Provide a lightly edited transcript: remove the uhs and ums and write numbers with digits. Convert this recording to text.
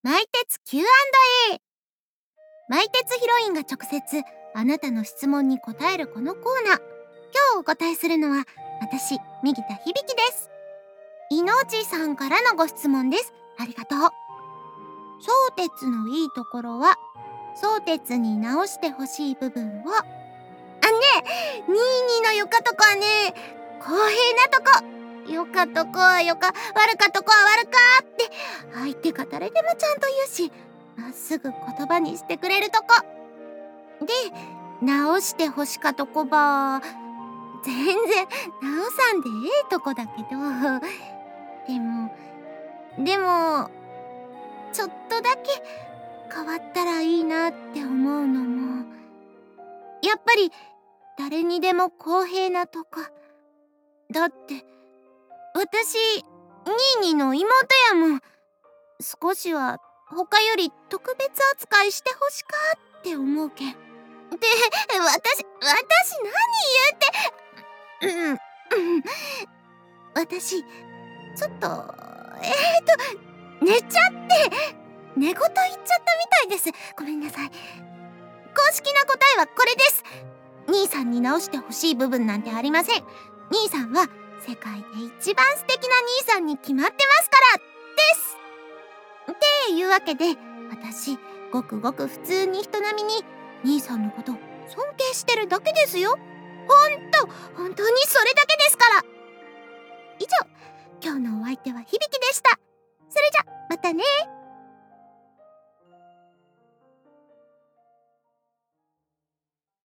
マイテツ Q&A。 マイテツヒロインが直接あなたの質問に答えるこのコーナー。今日お答えするのは私、右田響です。いのちさんからのご質問です。ありがとう。相鉄のいいところは、相鉄に直してほしい部分を。22のよかとこはね、公平なとこ。よかとこはよか、悪かとこは悪かって相手が誰でもちゃんと言うし、まっすぐ言葉にしてくれるとこで、直してほしかとこば全然直さんでええとこだけど、でもちょっとだけ変わったらいいなって思うのも、やっぱり誰にでも公平なとこだって。私22の妹やもん。少しは他より特別扱いしてほしかって思うけん。で、私何言うて。私ちょっと寝ちゃって寝言言っちゃったみたいです。ごめんなさい。公式な答えはこれです。兄さんに直してほしい部分なんてありません。兄さんは世界で一番素敵な兄さんに決まってますからです。っていうわけで、私ごくごく普通に人並みに兄さんのこと尊敬してるだけですよ。本当にそれだけですから。以上、今日のお相手は響でした。それじゃまたね。